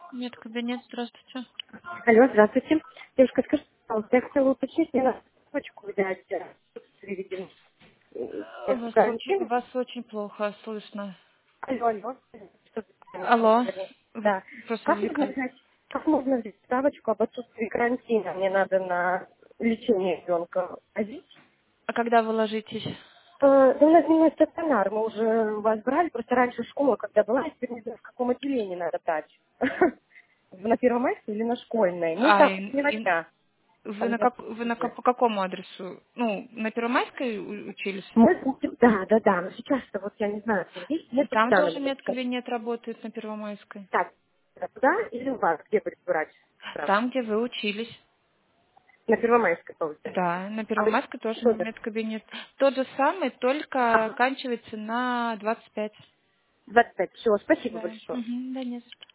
Медкабинет, здравствуйте. Алло, здравствуйте. Девушка, скажите, пожалуйста, я хотела уточнить, мне надо почку взять видимо, Вас карантин. вас очень плохо слышно. Алло, алло. Что-то Алло, говорю. вы Да. просто Как можно заикаетесь. взять, как можно взять справочку об отсутствии карантина? Мне надо на лечение ребенка возить. А когда вы ложитесь? Да у нас дневной стационар, мы уже у вас брали, просто раньше школа, когда была, я теперь не знаю, в каком отделении надо брать. На Первомайской или на школьной? Ну, А, так, сегодня. Там вы записывали. по какому адресу? Ну, на Первомайской учились? Да, да, да, но сейчас-то вот я не знаю, там есть, нет, Там куда надо тоже сейчас. медкабинет работает на Первомайской. Так, туда или у вас, где будет брать справку? Там, где вы учились. На Первомайской, получается. Да, на А вы Первомайской тоже номер? медкабинет. Тот же самый, только Ага, оканчивается на 25. 25. Все, спасибо Да. большое. Мгм, да, не за что.